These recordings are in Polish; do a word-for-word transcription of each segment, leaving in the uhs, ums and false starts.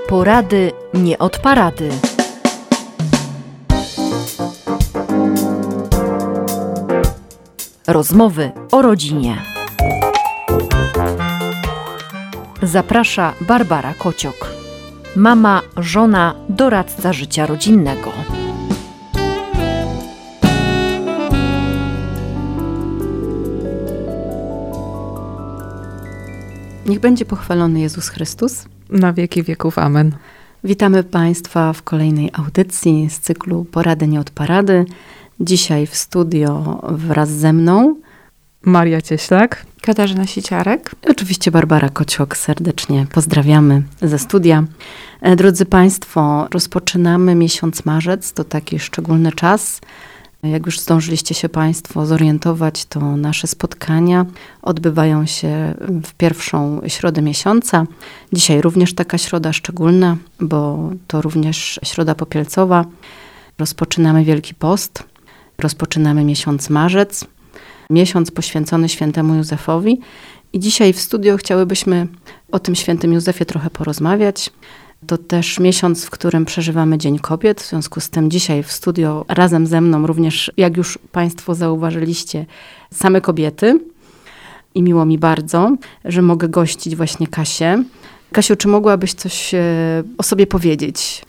Porady nie od parady. Rozmowy o rodzinie. Zaprasza Barbara Kociok. Mama, żona, doradca życia rodzinnego. Niech będzie pochwalony Jezus Chrystus. Na wieki wieków. Amen. Witamy Państwa w kolejnej audycji z cyklu Porady nie od parady. Dzisiaj w studio wraz ze mną Maria Cieślak, Katarzyna Siciarek. I oczywiście Barbara Kociok. Serdecznie pozdrawiamy ze studia. Drodzy Państwo, rozpoczynamy miesiąc marzec. To taki szczególny czas. Jak już zdążyliście się Państwo zorientować, to nasze spotkania odbywają się w pierwszą środę miesiąca. Dzisiaj również taka środa szczególna, bo to również środa popielcowa. Rozpoczynamy Wielki Post, rozpoczynamy miesiąc marzec, miesiąc poświęcony świętemu Józefowi. I dzisiaj w studio chciałybyśmy o tym świętym Józefie trochę porozmawiać. To też miesiąc, w którym przeżywamy Dzień Kobiet. W związku z tym dzisiaj w studio razem ze mną również, jak już Państwo zauważyliście, same kobiety. I miło mi bardzo, że mogę gościć właśnie Kasię. Kasiu, czy mogłabyś coś o sobie powiedzieć?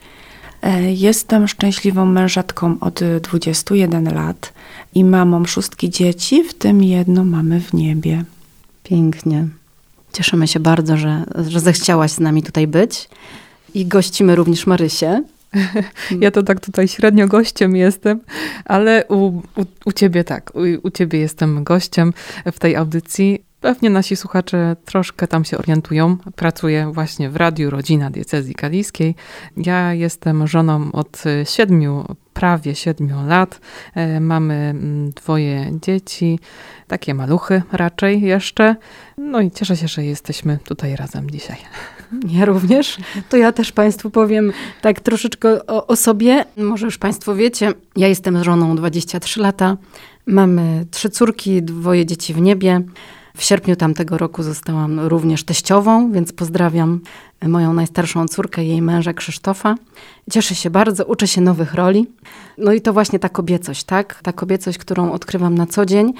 Jestem szczęśliwą mężatką od dwudziestu jeden lat i mamą szóstki dzieci, w tym jedno mamy w niebie. Pięknie. Cieszymy się bardzo, że, że zechciałaś z nami tutaj być. I gościmy również Marysię. Ja to tak tutaj średnio gościem jestem, ale u, u, u ciebie tak, u, u ciebie jestem gościem w tej audycji. Pewnie nasi słuchacze troszkę tam się orientują. Pracuję właśnie w Radiu Rodzina Diecezji Kaliskiej. Ja jestem żoną od siedmiu, prawie siedmiu lat. Mamy dwoje dzieci, takie maluchy raczej jeszcze. No i cieszę się, że jesteśmy tutaj razem dzisiaj. Ja również. To ja też Państwu powiem tak troszeczkę o, o sobie. Może już Państwo wiecie, ja jestem żoną dwadzieścia trzy lata. Mamy trzy córki, dwoje dzieci w niebie. W sierpniu tamtego roku zostałam również teściową, więc pozdrawiam moją najstarszą córkę i jej męża Krzysztofa. Cieszę się bardzo, uczę się nowych roli. No i to właśnie ta kobiecość, tak? Ta kobiecość, którą odkrywam na co dzień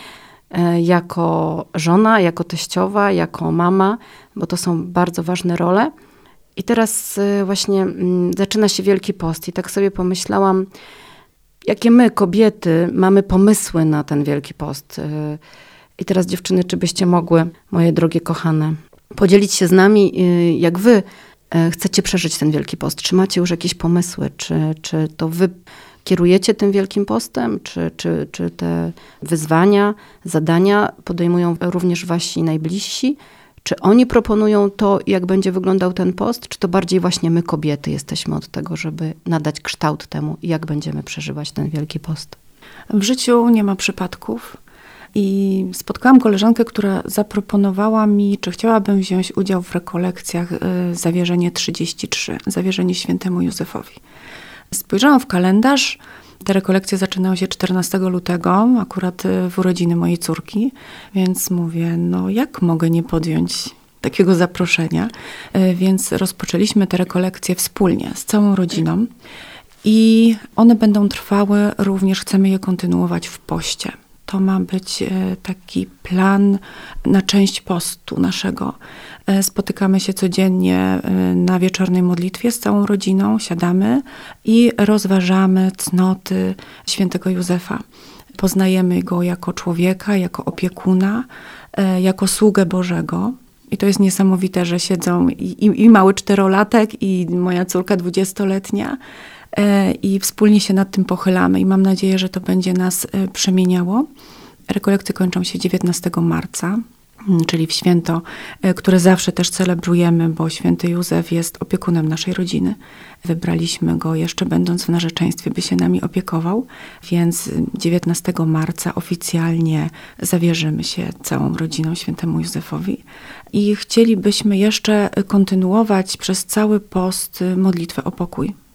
jako żona, jako teściowa, jako mama, bo to są bardzo ważne role. I teraz właśnie zaczyna się Wielki Post i tak sobie pomyślałam, jakie my, kobiety, mamy pomysły na ten Wielki Post. I teraz dziewczyny, czy byście mogły, moje drogie kochane, podzielić się z nami, jak wy chcecie przeżyć ten Wielki Post? Czy macie już jakieś pomysły? Czy, czy to wy kierujecie tym Wielkim Postem? Czy, czy, czy te wyzwania, zadania podejmują również wasi najbliżsi? Czy oni proponują to, jak będzie wyglądał ten post? Czy to bardziej właśnie my, kobiety, jesteśmy od tego, żeby nadać kształt temu, jak będziemy przeżywać ten Wielki Post? W życiu nie ma przypadków. I spotkałam koleżankę, która zaproponowała mi, czy chciałabym wziąć udział w rekolekcjach Zawierzenie trzydzieści trzy, Zawierzenie świętemu Józefowi. Spojrzałam w kalendarz, te rekolekcje zaczynają się czternastego lutego, akurat w urodziny mojej córki, więc mówię, no jak mogę nie podjąć takiego zaproszenia? Więc rozpoczęliśmy te rekolekcje wspólnie z całą rodziną i one będą trwały, również chcemy je kontynuować w poście. To ma być taki plan na część postu naszego. Spotykamy się codziennie na wieczornej modlitwie z całą rodziną, siadamy i rozważamy cnoty świętego Józefa. Poznajemy go jako człowieka, jako opiekuna, jako sługę Bożego. I to jest niesamowite, że siedzą i, i mały czterolatek, i moja córka dwudziestoletnia. I wspólnie się nad tym pochylamy i mam nadzieję, że to będzie nas przemieniało. Rekolekcje kończą się dziewiętnastego marca, czyli w święto, które zawsze też celebrujemy, bo święty Józef jest opiekunem naszej rodziny. Wybraliśmy go jeszcze będąc w narzeczeństwie, by się nami opiekował, więc dziewiętnastego marca oficjalnie zawierzymy się całą rodziną świętemu Józefowi. I chcielibyśmy jeszcze kontynuować przez cały post modlitwę o pokój.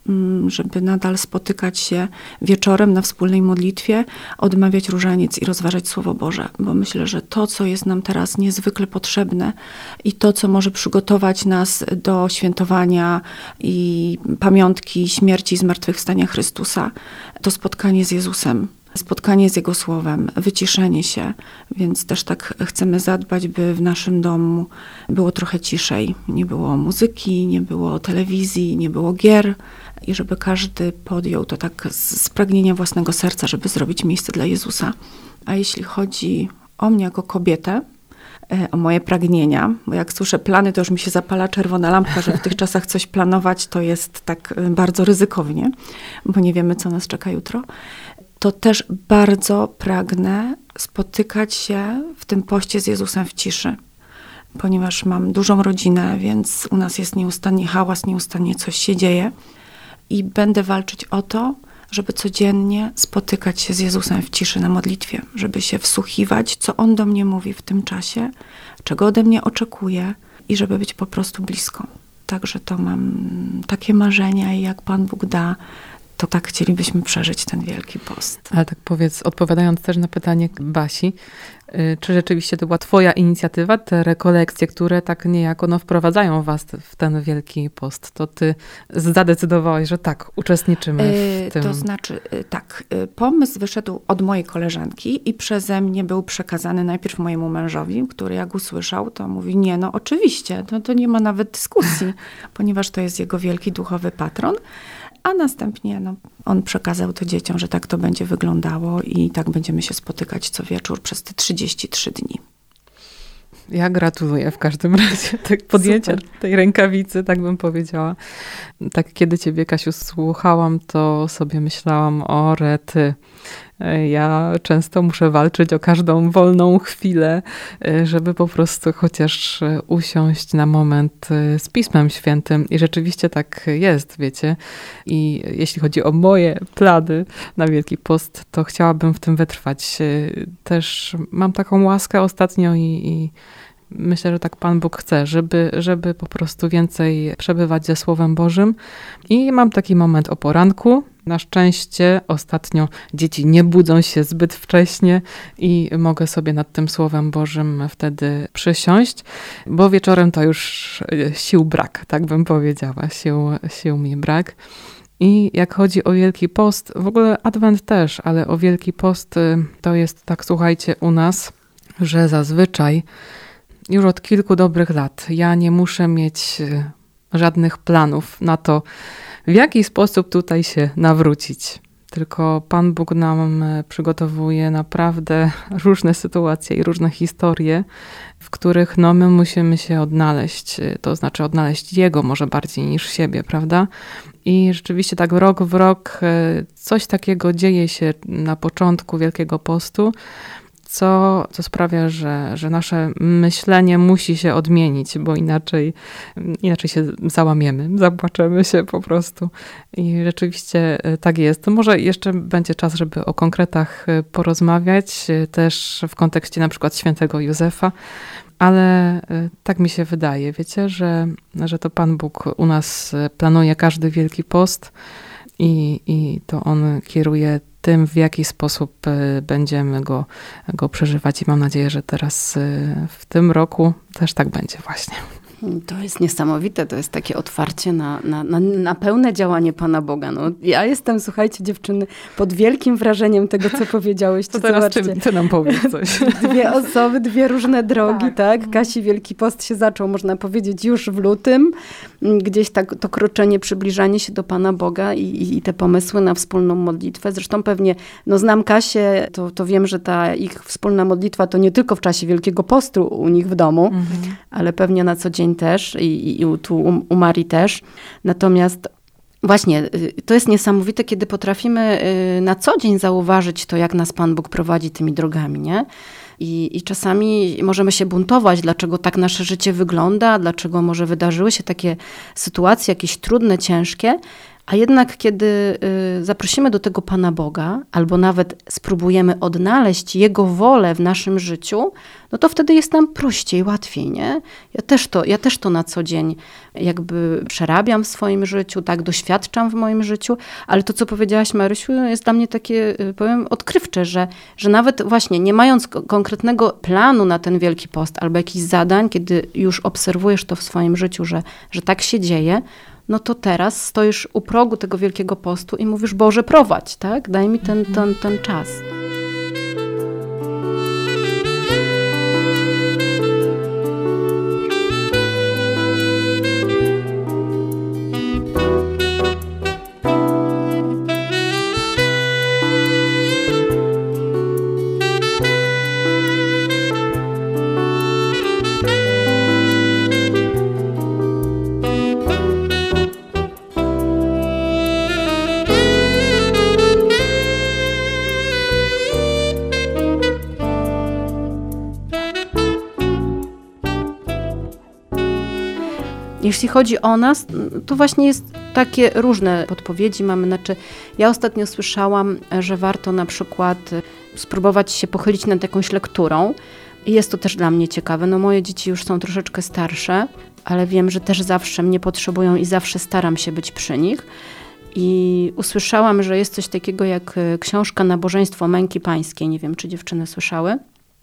żeby nadal spotykać się wieczorem na wspólnej modlitwie, odmawiać różaniec i rozważać Słowo Boże. Bo myślę, że to, co jest nam teraz niezwykle potrzebne i to, co może przygotować nas do świętowania i pamiątki śmierci i zmartwychwstania Chrystusa, to spotkanie z Jezusem. Spotkanie z Jego Słowem, wyciszenie się, więc też tak chcemy zadbać, by w naszym domu było trochę ciszej. Nie było muzyki, nie było telewizji, nie było gier i żeby każdy podjął to tak z, z pragnienia własnego serca, żeby zrobić miejsce dla Jezusa. A jeśli chodzi o mnie jako kobietę, o moje pragnienia, bo jak słyszę plany, to już mi się zapala czerwona lampka, że w tych czasach coś planować to jest tak bardzo ryzykownie, bo nie wiemy, co nas czeka jutro. To też bardzo pragnę spotykać się w tym poście z Jezusem w ciszy, ponieważ mam dużą rodzinę, więc u nas jest nieustannie hałas, nieustannie coś się dzieje i będę walczyć o to, żeby codziennie spotykać się z Jezusem w ciszy na modlitwie, żeby się wsłuchiwać, co On do mnie mówi w tym czasie, czego ode mnie oczekuje i żeby być po prostu blisko. Także to mam takie marzenia i jak Pan Bóg da, to tak chcielibyśmy przeżyć ten Wielki Post. Ale tak powiedz, odpowiadając też na pytanie Basi, czy rzeczywiście to była twoja inicjatywa, te rekolekcje, które tak niejako no, wprowadzają was w ten Wielki Post, to ty zadecydowałaś, że tak, uczestniczymy w tym. To znaczy tak, pomysł wyszedł od mojej koleżanki i przeze mnie był przekazany najpierw mojemu mężowi, który jak usłyszał, to mówi, nie no oczywiście, to, to nie ma nawet dyskusji, ponieważ to jest jego wielki duchowy patron. A następnie no, on przekazał to dzieciom, że tak to będzie wyglądało i tak będziemy się spotykać co wieczór przez te trzydzieści trzy dni. Ja gratuluję w każdym razie tak podjęcia Super. tej rękawicy, tak bym powiedziała. Tak kiedy ciebie, Kasiu, słuchałam, to sobie myślałam, o rety. Ja często muszę walczyć o każdą wolną chwilę, żeby po prostu chociaż usiąść na moment z Pismem Świętym. I rzeczywiście tak jest, wiecie. I jeśli chodzi o moje plany na Wielki Post, to chciałabym w tym wytrwać. Też mam taką łaskę ostatnio i, i myślę, że tak Pan Bóg chce, żeby, żeby po prostu więcej przebywać ze Słowem Bożym. I mam taki moment o poranku. Na szczęście ostatnio dzieci nie budzą się zbyt wcześnie i mogę sobie nad tym Słowem Bożym wtedy przysiąść, bo wieczorem to już sił brak, tak bym powiedziała, sił, sił mi brak. I jak chodzi o Wielki Post, w ogóle Adwent też, ale o Wielki Post to jest tak, słuchajcie, u nas, że zazwyczaj już od kilku dobrych lat ja nie muszę mieć żadnych planów na to, w jaki sposób tutaj się nawrócić. Tylko Pan Bóg nam przygotowuje naprawdę różne sytuacje i różne historie, w których no, my musimy się odnaleźć. To znaczy odnaleźć Jego może bardziej niż siebie, prawda? I rzeczywiście tak rok w rok coś takiego dzieje się na początku Wielkiego Postu, co, co sprawia, że, że nasze myślenie musi się odmienić, bo inaczej, inaczej się załamiemy, zapłaczemy się po prostu. I rzeczywiście tak jest. To może jeszcze będzie czas, żeby o konkretach porozmawiać, też w kontekście na przykład świętego Józefa, ale tak mi się wydaje, wiecie, że, że to Pan Bóg u nas planuje każdy Wielki Post i, i to On kieruje tym, w jaki sposób będziemy go, go przeżywać i mam nadzieję, że teraz w tym roku też tak będzie właśnie. To jest niesamowite, to jest takie otwarcie na, na, na, na pełne działanie Pana Boga. No, ja jestem, słuchajcie dziewczyny, pod wielkim wrażeniem tego, co powiedziałeś. To teraz ty, ty nam powiedz coś. Dwie osoby, dwie różne drogi, tak. tak? Kasi Wielki Post się zaczął, można powiedzieć, już w lutym. Gdzieś tak to kroczenie, przybliżanie się do Pana Boga i, i, i te pomysły na wspólną modlitwę. Zresztą pewnie, no znam Kasię, to, to wiem, że ta ich wspólna modlitwa to nie tylko w czasie Wielkiego Postu u nich w domu, mhm. ale pewnie na co dzień też i, i tu u, u Marii też. Natomiast właśnie to jest niesamowite, kiedy potrafimy na co dzień zauważyć to, jak nas Pan Bóg prowadzi tymi drogami, nie? I, I czasami możemy się buntować, dlaczego tak nasze życie wygląda, dlaczego może wydarzyły się takie sytuacje jakieś trudne, ciężkie, A jednak kiedy y, zaprosimy do tego Pana Boga, albo nawet spróbujemy odnaleźć Jego wolę w naszym życiu, no to wtedy jest nam prościej, łatwiej, nie? Ja też to, ja też to na co dzień jakby przerabiam w swoim życiu, tak, doświadczam w moim życiu, ale to, co powiedziałaś, Marysiu, jest dla mnie takie, powiem, odkrywcze, że, że nawet właśnie nie mając konkretnego planu na ten Wielki Post albo jakichś zadań, kiedy już obserwujesz to w swoim życiu, że, że tak się dzieje, no to teraz stoisz u progu tego Wielkiego Postu i mówisz, Boże, prowadź, tak? Daj mi ten, ten, ten czas. Jeśli chodzi o nas, to właśnie jest takie różne podpowiedzi mamy. Znaczy, ja ostatnio słyszałam, że warto na przykład spróbować się pochylić nad jakąś lekturą. I jest to też dla mnie ciekawe. No moje dzieci już są troszeczkę starsze, ale wiem, że też zawsze mnie potrzebują i zawsze staram się być przy nich. I usłyszałam, że jest coś takiego jak książka Nabożeństwo Męki Pańskiej. Nie wiem, czy dziewczyny słyszały.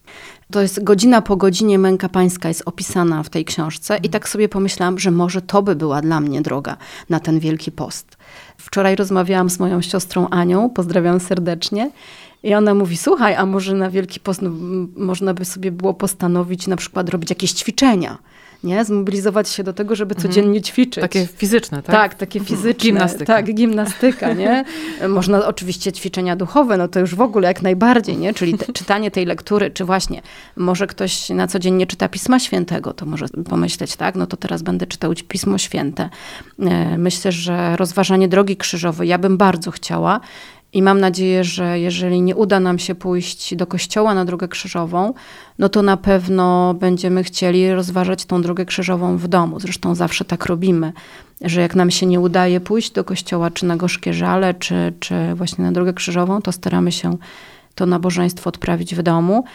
To jest godzina po godzinie męka pańska jest opisana w tej książce i tak sobie pomyślałam, że może to by była dla mnie droga na ten Wielki Post. Wczoraj rozmawiałam z moją siostrą Anią, pozdrawiam serdecznie, i ona mówi, słuchaj, a może na Wielki Post no, można by sobie było postanowić na przykład robić jakieś ćwiczenia, nie? Zmobilizować się do tego, żeby codziennie ćwiczyć. Takie fizyczne, tak? Tak, takie fizyczne. Gimnastyka. Tak, gimnastyka, nie? Można oczywiście ćwiczenia duchowe, no to już w ogóle jak najbardziej, nie? Czyli te, czytanie tej lektury, czy właśnie może ktoś na co dzień nie czyta Pisma Świętego, to może pomyśleć, tak, no to teraz będę czytał Pismo Święte. Myślę, że rozważanie drogi krzyżowej, ja bym bardzo chciała. I mam nadzieję, że jeżeli nie uda nam się pójść do kościoła na drogę krzyżową, no to na pewno będziemy chcieli rozważać tą drogę krzyżową w domu. Zresztą zawsze tak robimy, że jak nam się nie udaje pójść do kościoła, czy na Gorzkie Żale, czy, czy właśnie na drogę krzyżową, to staramy się to nabożeństwo odprawić w domu.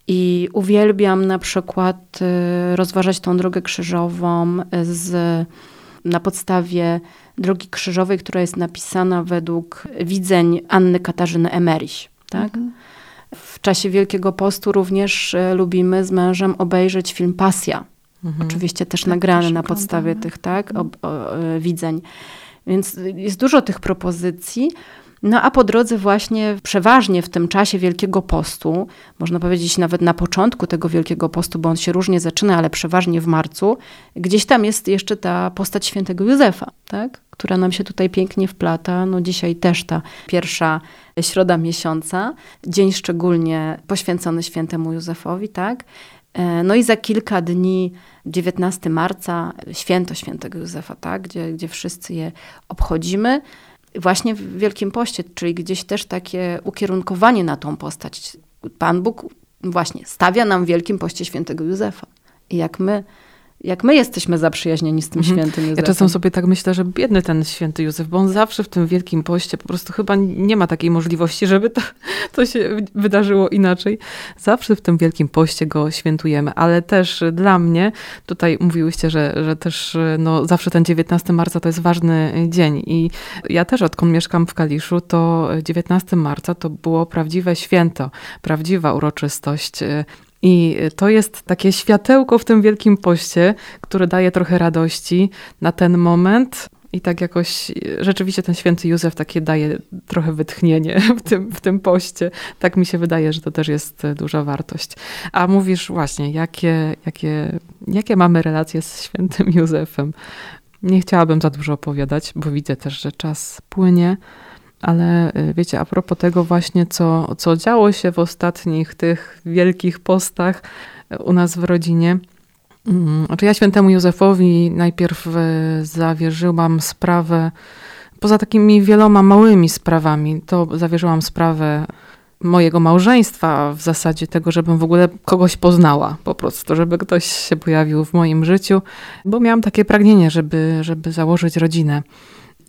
I uwielbiam na przykład rozważać tą drogę krzyżową z, na podstawie drogi krzyżowej, która jest napisana według widzeń Anny Katarzyny Emeriś. Tak? Mhm. W czasie Wielkiego Postu również lubimy z mężem obejrzeć film Pasja. Mhm. Oczywiście też tak, nagrany też na podstawie tych tak, o, o, widzeń. Więc jest dużo tych propozycji. No a po drodze właśnie przeważnie w tym czasie Wielkiego Postu, można powiedzieć nawet na początku tego Wielkiego Postu, bo on się różnie zaczyna, ale przeważnie w marcu, gdzieś tam jest jeszcze ta postać świętego Józefa, tak? Która nam się tutaj pięknie wplata. No dzisiaj też ta pierwsza środa miesiąca, dzień szczególnie poświęcony świętemu Józefowi, tak? No i za kilka dni, dziewiętnastego marca, święto świętego Józefa, tak? Gdzie, gdzie wszyscy je obchodzimy. Właśnie w Wielkim Poście, czyli gdzieś też takie ukierunkowanie na tą postać. Pan Bóg właśnie stawia nam w Wielkim Poście świętego Józefa. I jak my, jak my jesteśmy zaprzyjaźnieni z tym mhm. świętym Józefem. Ja czasem sobie tak myślę, że biedny ten święty Józef, bo on zawsze w tym Wielkim Poście po prostu chyba nie ma takiej możliwości, żeby to, to się wydarzyło inaczej. Zawsze w tym Wielkim Poście go świętujemy, ale też dla mnie, tutaj mówiłyście, że, że też no, zawsze ten dziewiętnastego marca to jest ważny dzień i ja też odkąd mieszkam w Kaliszu, to dziewiętnastego marca to było prawdziwe święto, prawdziwa uroczystość. I to jest takie światełko w tym Wielkim Poście, które daje trochę radości na ten moment. I tak jakoś rzeczywiście ten święty Józef takie daje trochę wytchnienie w tym, w tym poście. Tak mi się wydaje, że to też jest duża wartość. A mówisz właśnie, jakie, jakie, jakie mamy relacje z świętym Józefem? Nie chciałabym za dużo opowiadać, bo widzę też, że czas płynie. Ale wiecie, a propos tego właśnie, co, co działo się w ostatnich tych wielkich postach u nas w rodzinie. Znaczy ja świętemu Józefowi najpierw zawierzyłam sprawę, poza takimi wieloma małymi sprawami, to zawierzyłam sprawę mojego małżeństwa, w zasadzie tego, żebym w ogóle kogoś poznała, po prostu, żeby ktoś się pojawił w moim życiu, bo miałam takie pragnienie, żeby, żeby założyć rodzinę.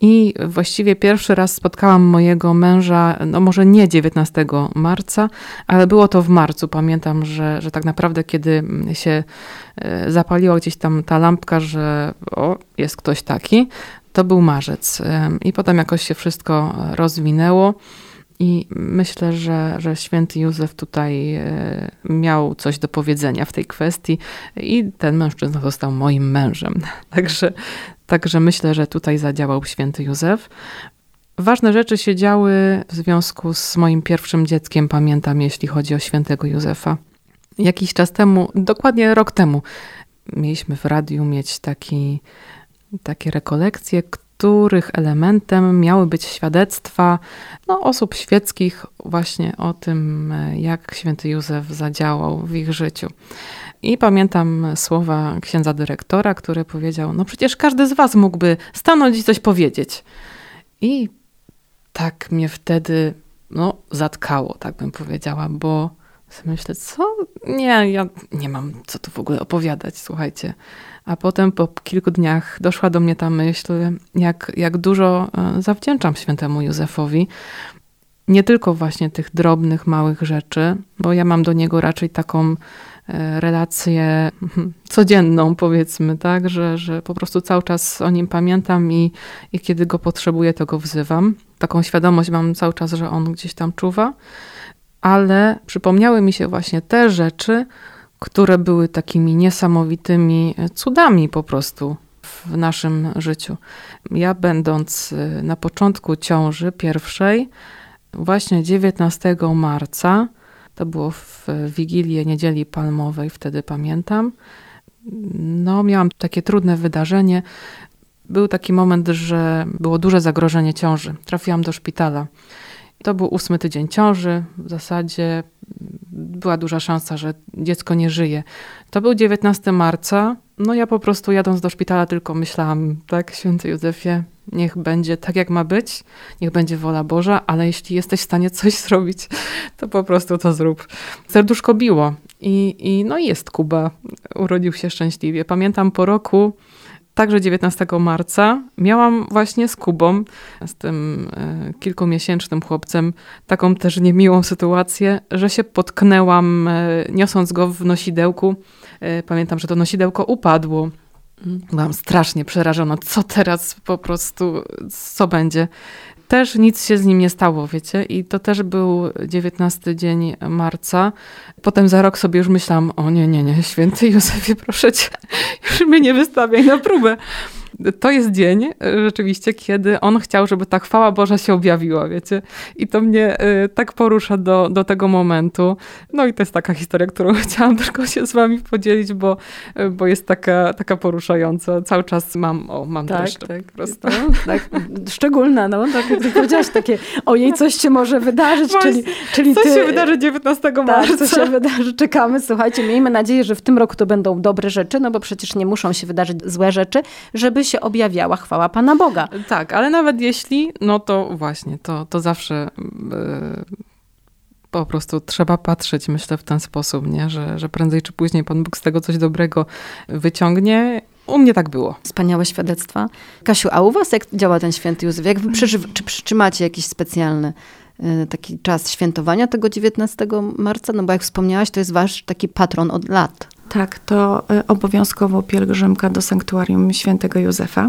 I właściwie pierwszy raz spotkałam mojego męża, no może nie dziewiętnastego marca, ale było to w marcu. Pamiętam, że, że tak naprawdę kiedy się zapaliła gdzieś tam ta lampka, że o, jest ktoś taki, to był marzec. I potem jakoś się wszystko rozwinęło. I myślę, że, że święty Józef tutaj miał coś do powiedzenia w tej kwestii i ten mężczyzna został moim mężem. Także, także myślę, że tutaj zadziałał święty Józef. Ważne rzeczy się działy w związku z moim pierwszym dzieckiem, pamiętam, jeśli chodzi o świętego Józefa. Jakiś czas temu, dokładnie rok temu, mieliśmy w radiu mieć taki, takie rekolekcje, których elementem miały być świadectwa no, osób świeckich właśnie o tym, jak święty Józef zadziałał w ich życiu. I pamiętam słowa księdza dyrektora, który powiedział, no przecież każdy z was mógłby stanąć i coś powiedzieć. I tak mnie wtedy no, zatkało, tak bym powiedziała, bo myślę, co? Nie, ja nie mam co tu w ogóle opowiadać, słuchajcie. A potem po kilku dniach doszła do mnie ta myśl, jak, jak dużo zawdzięczam świętemu Józefowi. Nie tylko właśnie tych drobnych, małych rzeczy, bo ja mam do niego raczej taką relację codzienną, powiedzmy, tak, że, że po prostu cały czas o nim pamiętam i, i kiedy go potrzebuję, to go wzywam. Taką świadomość mam cały czas, że on gdzieś tam czuwa. Ale przypomniały mi się właśnie te rzeczy, które były takimi niesamowitymi cudami po prostu w naszym życiu. Ja będąc na początku ciąży pierwszej, właśnie dziewiętnastego marca, to było w Wigilię Niedzieli Palmowej, wtedy pamiętam, no miałam takie trudne wydarzenie. Był taki moment, że było duże zagrożenie ciąży. Trafiłam do szpitala. To był ósmy tydzień ciąży. W zasadzie była duża szansa, że dziecko nie żyje. To był dziewiętnastego marca. No ja po prostu jadąc do szpitala tylko myślałam, tak, święty Józefie, niech będzie tak, jak ma być, niech będzie wola Boża, ale jeśli jesteś w stanie coś zrobić, to po prostu to zrób. Serduszko biło i, i no jest Kuba, urodził się szczęśliwie. Pamiętam po roku, także dziewiętnastego marca, miałam właśnie z Kubą, z tym e, kilkumiesięcznym chłopcem, taką też niemiłą sytuację, że się potknęłam, e, niosąc go w nosidełku. E, pamiętam, że to nosidełko upadło. Byłam strasznie przerażona. Co teraz po prostu, co będzie? Też nic się z nim nie stało, wiecie? I to też był dziewiętnasty dzień marca. Potem za rok sobie już myślałam, o nie, nie, nie, święty Józefie, proszę cię, już mnie nie wystawiaj na próbę. To jest dzień rzeczywiście, kiedy on chciał, żeby ta chwała Boża się objawiła, wiecie? I to mnie y, tak porusza do, do tego momentu. No i to jest taka historia, którą chciałam tylko się z wami podzielić, bo, y, bo jest taka, taka poruszająca. Cały czas mam, o, mam tak, dreszcze tak, po prostu. No, tak, szczególna, no, tak jak ty powiedziałaś, takie, ojej, coś się może wydarzyć, czyli, czyli coś ty, się wydarzy dziewiętnastego marca. Tak, co się wydarzy, czekamy, słuchajcie, miejmy nadzieję, że w tym roku to będą dobre rzeczy, no bo przecież nie muszą się wydarzyć złe rzeczy, żeby się objawiała chwała Pana Boga. Tak, ale nawet jeśli, no to właśnie, to, to zawsze yy, po prostu trzeba patrzeć, myślę, w ten sposób, nie? Że, że prędzej czy później Pan Bóg z tego coś dobrego wyciągnie. U mnie tak było. Wspaniałe świadectwa. Kasiu, a u was jak działa ten święty Józef? Jak wy przeżywa, czy, czy macie jakiś specjalny y, taki czas świętowania tego dziewiętnastego marca? No bo jak wspomniałaś, to jest wasz taki patron od lat. Tak, to obowiązkowo pielgrzymka do sanktuarium świętego Józefa.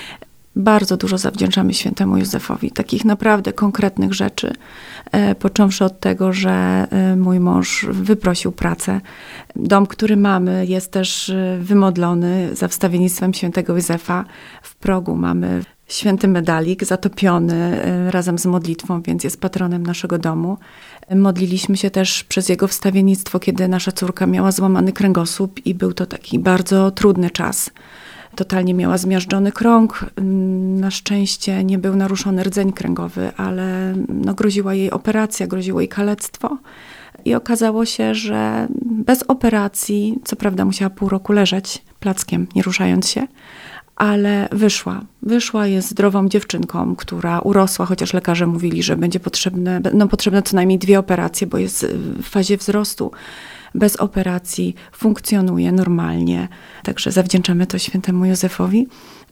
Bardzo dużo zawdzięczamy świętemu Józefowi, takich naprawdę konkretnych rzeczy. Począwszy od tego, że mój mąż wyprosił pracę. Dom, który mamy, jest też wymodlony za wstawiennictwem świętego Józefa. W progu mamy święty medalik zatopiony razem z modlitwą, więc jest patronem naszego domu. Modliliśmy się też przez jego wstawiennictwo, kiedy nasza córka miała złamany kręgosłup i był to taki bardzo trudny czas. Totalnie miała zmiażdżony krąg. Na szczęście nie był naruszony rdzeń kręgowy, ale no, groziła jej operacja, groziło jej kalectwo. I okazało się, że bez operacji, co prawda musiała pół roku leżeć plackiem, nie ruszając się, ale wyszła. Wyszła, jest zdrową dziewczynką, która urosła, chociaż lekarze mówili, że będzie potrzebne, no, potrzebne co najmniej dwie operacje, bo jest w fazie wzrostu. Bez operacji funkcjonuje normalnie. Także zawdzięczamy to świętemu Józefowi.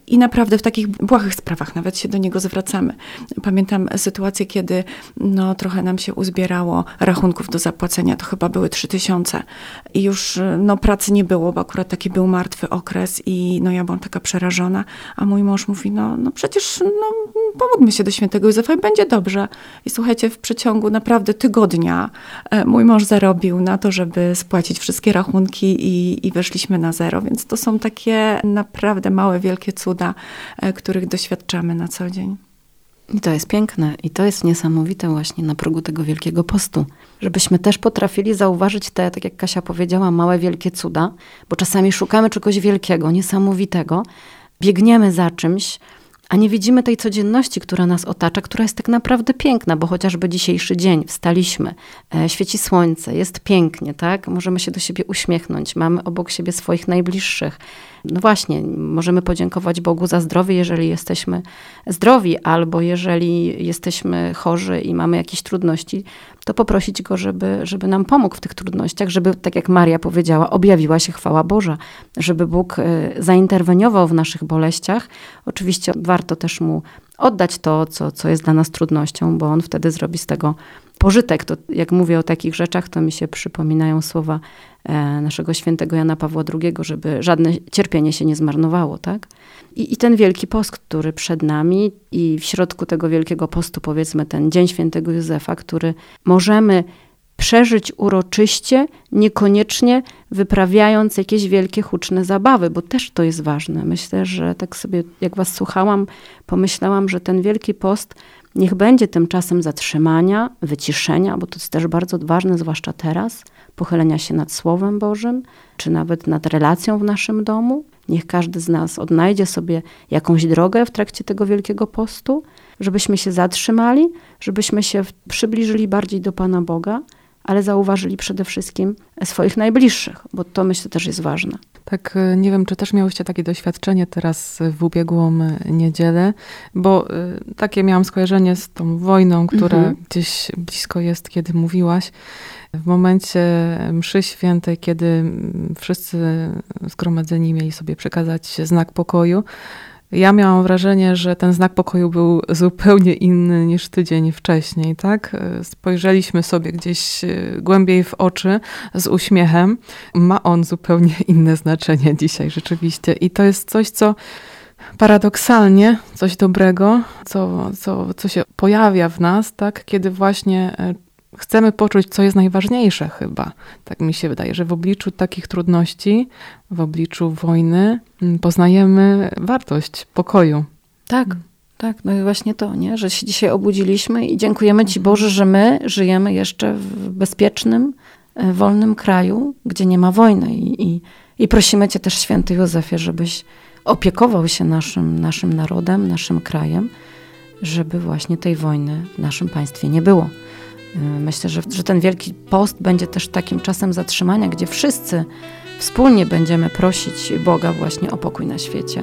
I naprawdę w takich błahych sprawach nawet się do niego zwracamy. Pamiętam sytuację, kiedy no, trochę nam się uzbierało rachunków do zapłacenia, to chyba były trzy tysiące i już no, pracy nie było, bo akurat taki był martwy okres i no, ja byłam taka przerażona, a mój mąż mówi, no, no przecież no, pomódlmy się do świętego Józefa i będzie dobrze. I słuchajcie, w przeciągu naprawdę tygodnia mój mąż zarobił na to, żeby spłacić wszystkie rachunki i, i weszliśmy na zero, więc to są takie naprawdę małe, wielkie cuda, których doświadczamy na co dzień. I to jest piękne i to jest niesamowite właśnie na progu tego Wielkiego Postu. Żebyśmy też potrafili zauważyć te, tak jak Kasia powiedziała, małe, wielkie cuda, bo czasami szukamy czegoś wielkiego, niesamowitego, biegniemy za czymś, a nie widzimy tej codzienności, która nas otacza, która jest tak naprawdę piękna, bo chociażby dzisiejszy dzień, wstaliśmy, e, świeci słońce, jest pięknie, tak? Możemy się do siebie uśmiechnąć, mamy obok siebie swoich najbliższych. No właśnie, możemy podziękować Bogu za zdrowie, jeżeli jesteśmy zdrowi, albo jeżeli jesteśmy chorzy i mamy jakieś trudności, to poprosić Go, żeby, żeby nam pomógł w tych trudnościach, żeby, tak jak Maria powiedziała, objawiła się chwała Boża, żeby Bóg zainterweniował w naszych boleściach. Oczywiście warto też Mu oddać to, co, co jest dla nas trudnością, bo On wtedy zrobi z tego pożytek. To jak mówię o takich rzeczach, to mi się przypominają słowa naszego świętego Jana Pawła drugiego, żeby żadne cierpienie się nie zmarnowało, tak? I, I ten Wielki Post, który przed nami i w środku tego Wielkiego Postu, powiedzmy, ten Dzień Świętego Józefa, który możemy przeżyć uroczyście, niekoniecznie wyprawiając jakieś wielkie, huczne zabawy, bo też to jest ważne. Myślę, że tak sobie, jak was słuchałam, pomyślałam, że ten Wielki Post niech będzie tym czasem zatrzymania, wyciszenia, bo to jest też bardzo ważne, zwłaszcza teraz, pochylenia się nad Słowem Bożym, czy nawet nad relacją w naszym domu. Niech każdy z nas odnajdzie sobie jakąś drogę w trakcie tego Wielkiego Postu, żebyśmy się zatrzymali, żebyśmy się przybliżyli bardziej do Pana Boga, ale zauważyli przede wszystkim swoich najbliższych, bo to myślę też jest ważne. Tak, nie wiem, czy też miałyście takie doświadczenie teraz w ubiegłą niedzielę, bo takie miałam skojarzenie z tą wojną, która mhm. gdzieś blisko jest, kiedy mówiłaś. W momencie mszy świętej, kiedy wszyscy zgromadzeni mieli sobie przekazać znak pokoju, ja miałam wrażenie, że ten znak pokoju był zupełnie inny niż tydzień wcześniej, tak? Spojrzeliśmy sobie gdzieś głębiej w oczy z uśmiechem. Ma on zupełnie inne znaczenie dzisiaj rzeczywiście. I to jest coś, co paradoksalnie, coś dobrego, co, co, co się pojawia w nas, tak? Kiedy właśnie chcemy poczuć, co jest najważniejsze chyba. Tak mi się wydaje, że w obliczu takich trudności, w obliczu wojny poznajemy wartość pokoju. Tak, tak. No i właśnie to, nie? Że się dzisiaj obudziliśmy i dziękujemy Ci Boże, że my żyjemy jeszcze w bezpiecznym, wolnym kraju, gdzie nie ma wojny. I, i, i prosimy Cię też, Święty Józefie, żebyś opiekował się naszym, naszym narodem, naszym krajem, żeby właśnie tej wojny w naszym państwie nie było. Myślę, że, że ten Wielki Post będzie też takim czasem zatrzymania, gdzie wszyscy wspólnie będziemy prosić Boga właśnie o pokój na świecie.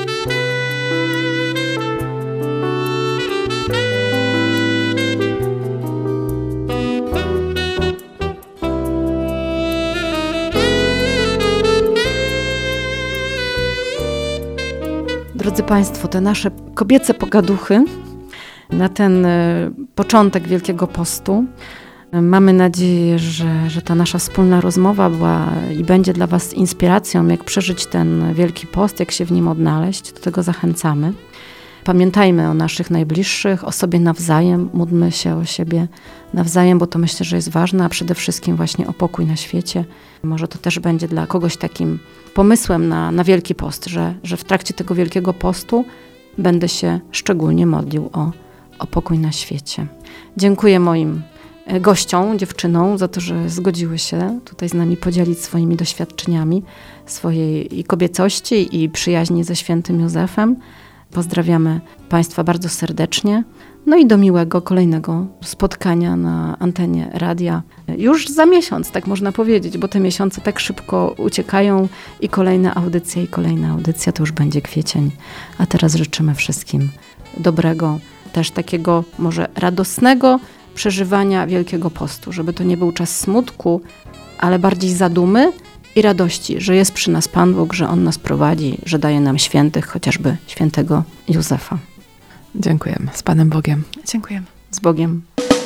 Drodzy Państwo, te nasze kobiece pogaduchy na ten początek Wielkiego Postu. Mamy nadzieję, że, że ta nasza wspólna rozmowa była i będzie dla Was inspiracją, jak przeżyć ten Wielki Post, jak się w nim odnaleźć. Do tego zachęcamy. Pamiętajmy o naszych najbliższych, o sobie nawzajem, módlmy się o siebie nawzajem, bo to myślę, że jest ważne, a przede wszystkim właśnie o pokój na świecie. Może to też będzie dla kogoś takim pomysłem na, na Wielki Post, że, że w trakcie tego Wielkiego Postu będę się szczególnie modlił o o pokój na świecie. Dziękuję moim gościom, dziewczynom za to, że zgodziły się tutaj z nami podzielić swoimi doświadczeniami, swojej i kobiecości i przyjaźni ze Świętym Józefem. Pozdrawiamy Państwa bardzo serdecznie. No i do miłego kolejnego spotkania na antenie radia. Już za miesiąc, tak można powiedzieć, bo te miesiące tak szybko uciekają i kolejna audycja, i kolejna audycja, to już będzie kwiecień. A teraz życzymy wszystkim dobrego, też takiego może radosnego przeżywania Wielkiego Postu, żeby to nie był czas smutku, ale bardziej zadumy i radości, że jest przy nas Pan Bóg, że On nas prowadzi, że daje nam świętych, chociażby świętego Józefa. Dziękujemy. Z Panem Bogiem. Dziękujemy. Z Bogiem.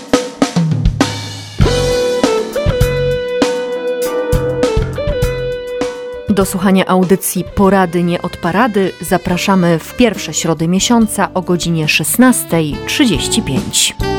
Do słuchania audycji Porady nie od parady zapraszamy w pierwsze środy miesiąca o godzinie szesnasta trzydzieści pięć.